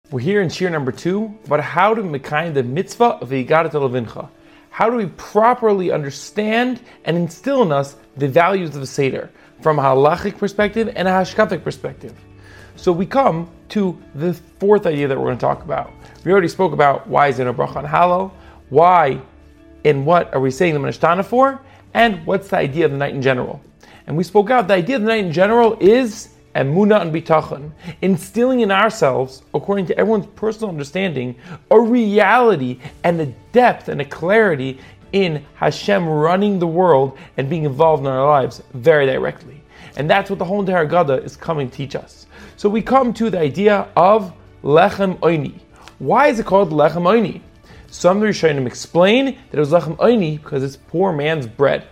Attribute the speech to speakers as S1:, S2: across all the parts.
S1: We're here in Shir number 2 about how to mekayim the mitzvah of V'yigarat Levincha. How do we properly understand and instill in us the values of the Seder from a halachic perspective and a hashkafic perspective? So we come to the fourth idea that we're going to talk about. We already spoke about why is there no bracha on Hallel, why and what are we saying the Minashtana for, and what's the idea of the night in general. And we spoke out the idea of the night in general is Emunah and Bitachon, instilling in ourselves, according to everyone's personal understanding, a reality and a depth and a clarity in Hashem running the world and being involved in our lives very directly. And that's what the whole entire Haggadah is coming to teach us. So we come to the idea of Lechem Oini. Why is it called Lechem Oini? Some Rishonim explain that it was Lechem Oini because it's poor man's bread.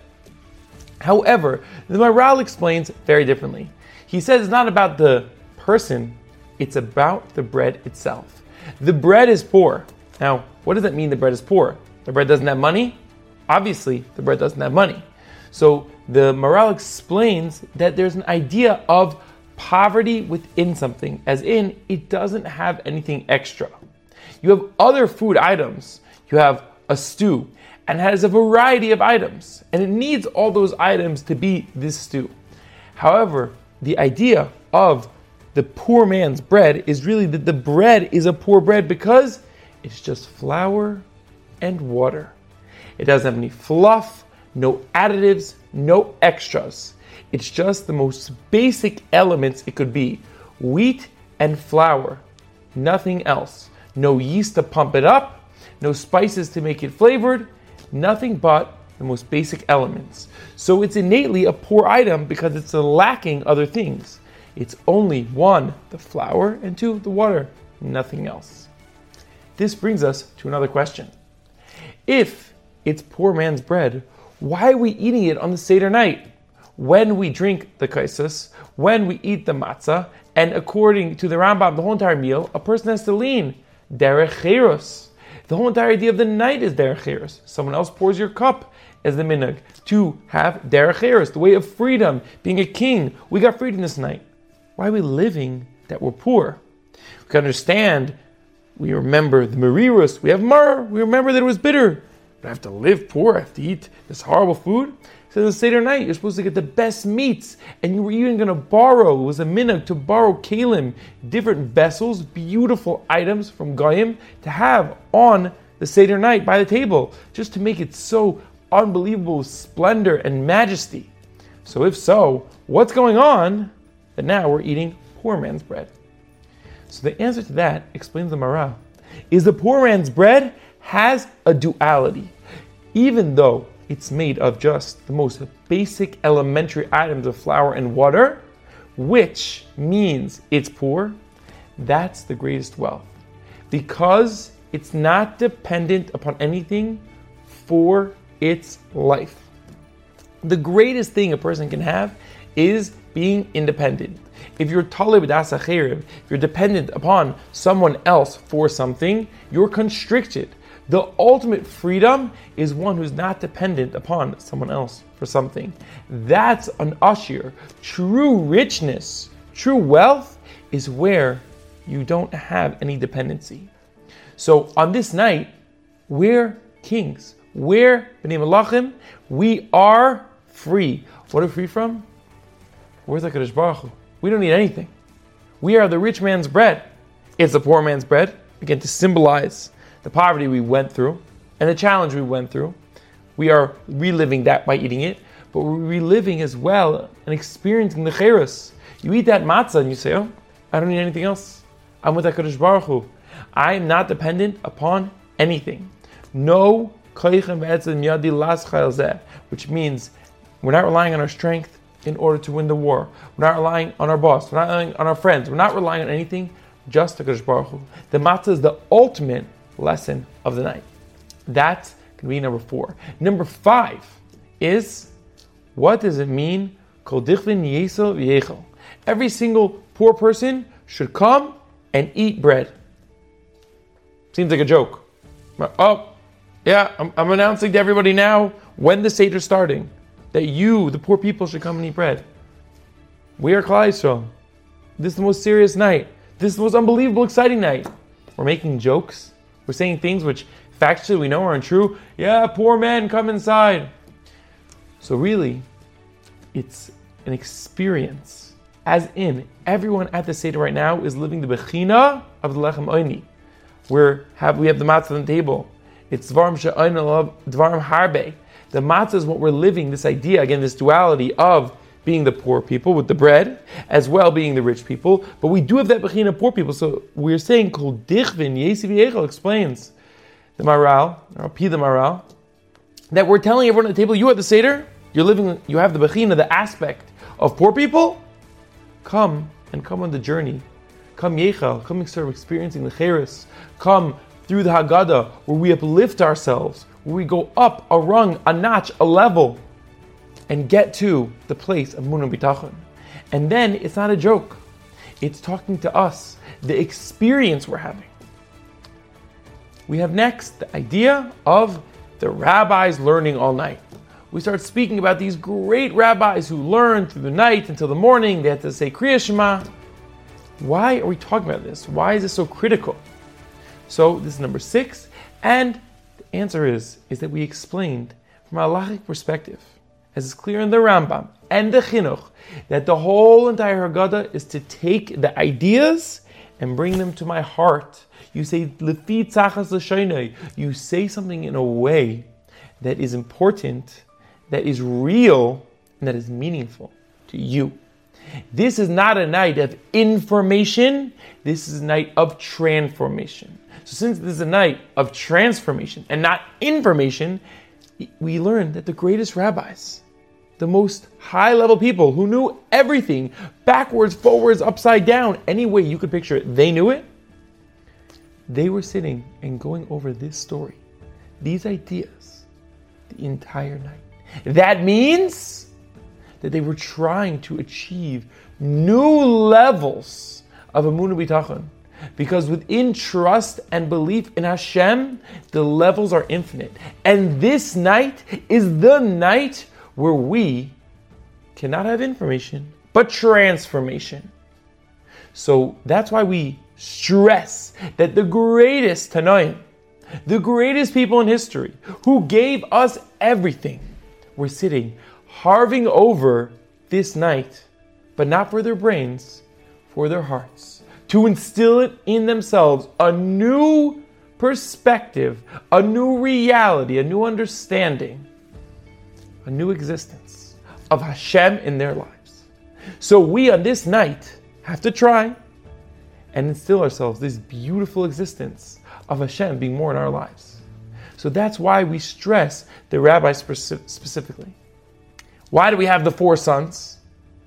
S1: However, the Maharal explains very differently. He says it's not about the person, it's about the bread itself. The bread is poor. Now, what does that mean the bread is poor? The bread doesn't have money? Obviously, the bread doesn't have money. So the Maharal explains that there's an idea of poverty within something, as in, it doesn't have anything extra. You have other food items. You have a stew, and it has a variety of items, and it needs all those items to be this stew. However, the idea of the poor man's bread is really that the bread is a poor bread because it's just flour and water. It doesn't have any fluff, no additives, no extras. It's just the most basic elements it could be. Wheat and flour, nothing else. No yeast to pump it up, no spices to make it flavored, nothing but the most basic elements. So it's innately a poor item because it's lacking other things. It's only one, the flour, and two, the water, nothing else. This brings us to another question. If it's poor man's bread, why are we eating it on the Seder night? When we drink the kaisus, when we eat the matzah, and according to the Rambam, the whole entire meal, a person has to lean derech cherus. The whole entire idea of the night is derech cherus. Someone else pours your cup as the minhag to have derech cherus, the way of freedom, being a king. We got freedom this night. Why are we living that we're poor? We can understand, we remember the merirus, we have mar, we remember that it was bitter. But I have to live poor, I have to eat this horrible food. So the Seder night, you're supposed to get the best meats, and you were even going to borrow, it was a minhag to borrow kalim, different vessels, beautiful items from Goyim, to have on the Seder night by the table, just to make it so unbelievable splendor and majesty. So if so, what's going on that now we're eating poor man's bread? So the answer to that, explains the Maharal, is the poor man's bread has a duality. Even though it's made of just the most basic elementary items of flour and water, which means it's poor, that's the greatest wealth. Because it's not dependent upon anything for its life. The greatest thing a person can have is being independent. If you're talib das acherim, if you're dependent upon someone else for something, you're constricted. The ultimate freedom is one who's not dependent upon someone else for something. That's an ashir. True richness, true wealth is where you don't have any dependency. So on this night, we're kings. We're B'nai Malachim. We are free. What are we free from? Where's HaKadosh Baruch Hu? We don't need anything. We are the rich man's bread. It's the poor man's bread. Again, to symbolize the poverty we went through and the challenge we went through. We are reliving that by eating it, but we're reliving as well and experiencing the cherus. You eat that matzah and you say, oh, I don't need anything else. I'm with HaKadosh Baruch Hu. I am not dependent upon anything. No koichem ve'etzem yadi las chayil zeh, which means we're not relying on our strength in order to win the war. We're not relying on our boss. We're not relying on our friends. We're not relying on anything, just HaKadosh Baruch Hu. The matzah is the ultimate lesson of the night. That's going to be number 4. Number 5 is, what does it mean? Kol dichvin yesel v'yechel. Every single poor person should come and eat bread. Seems like a joke. Oh, yeah, I'm announcing to everybody now when the Seder is starting that you, the poor people, should come and eat bread. We are Klal Yisrael. This is the most serious night. This is the most unbelievable, exciting night. we're making jokes, we're saying things which factually we know are untrue. Yeah, poor man, come inside. So really, it's an experience. As in, everyone at the Seder right now is living the Bechina of the Lechem Oini. We have the matzah on the table. It's Dvarim She'oin Alav Dvarim Harbe. The matzah is what we're living, this idea, again, this duality of being the poor people with the bread, as well being the rich people. But we do have that Bechina poor people. So we're saying, Kol Dichvin Yesi V'Yechel explains, the Maral, or P the Maral, that we're telling everyone at the table, you at the Seder, you have the Bechina, the aspect of poor people. Come on the journey. Come Yechel, come start experiencing the Cheres. Come through the Haggadah, where we uplift ourselves, where we go up a rung, a notch, a level, and get to the place of Munah B'Tachon. And then it's not a joke. It's talking to us, the experience we're having. We have next the idea of the rabbis learning all night. We start speaking about these great rabbis who learned through the night until the morning. They had to say Kriya Shema. Why are we talking about this? Why is this so critical? So this is number 6. And the answer is that we explained from a halachic perspective, as is clear in the Rambam and the Chinuch, that the whole entire Haggadah is to take the ideas and bring them to my heart. You say Lefi Tzachas L'Shaynai. You say something in a way that is important, that is real, and that is meaningful to you. This is not a night of information. This is a night of transformation. So since this is a night of transformation and not information, we learn that the greatest rabbis, the most high-level people who knew everything, backwards, forwards, upside down, any way you could picture it, they knew it. They were sitting and going over this story, these ideas, the entire night. That means that they were trying to achieve new levels of Emunah B'Tachon. Because within trust and belief in Hashem, the levels are infinite. And this night is the night where we cannot have information, but transformation. So that's why we stress that the greatest Tanoim, the greatest people in history, who gave us everything, were sitting, harving over this night, but not for their brains, for their hearts, to instill it in themselves a new perspective, a new reality, a new understanding, a new existence of Hashem in their lives. So we on this night have to try and instill ourselves this beautiful existence of Hashem being more in our lives. So that's why we stress the rabbis specifically. Why do we have the 4 sons?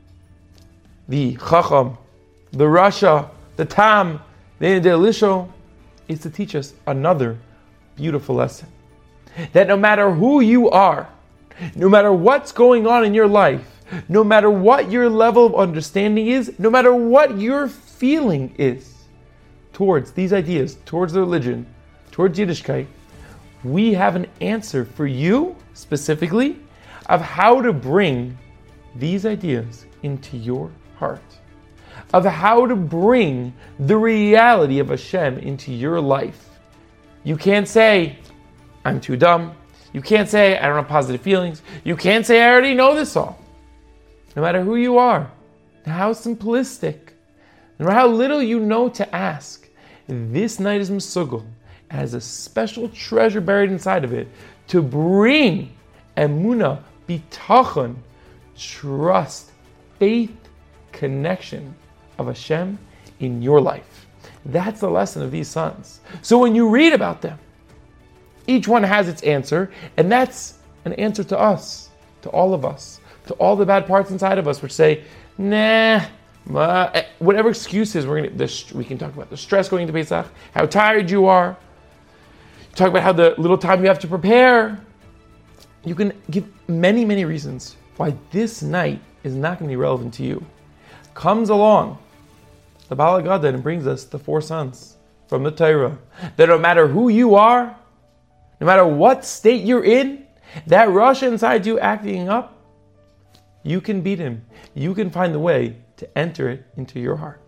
S1: The Chacham, the Rasha, the Tam, the Elisho, is to teach us another beautiful lesson. That no matter who you are, no matter what's going on in your life, no matter what your level of understanding is, no matter what your feeling is towards these ideas, towards the religion, towards Yiddishkeit, we have an answer for you specifically of how to bring these ideas into your heart, of how to bring the reality of Hashem into your life. You can't say, I'm too dumb. You can't say, I don't have positive feelings. You can't say, I already know this all. No matter who you are, how simplistic, no matter how little you know to ask, this night is Mesugel, has a special treasure buried inside of it to bring Emunah, B'Tachon, trust, faith, connection of Hashem in your life. That's the lesson of these sons. So when you read about them, each one has its answer, and that's an answer to us, to all of us, to all the bad parts inside of us, which say, nah, whatever excuses we can talk about the stress going into Pesach, how tired you are, talk about how the little time you have to prepare. You can give many, many reasons why this night is not going to be relevant to you. Comes along the Baal HaGadah and brings us the 4 sons from the Torah, that no matter who you are, no matter what state you're in, that Rasha inside you acting up, you can beat him. You can find the way to enter it into your heart.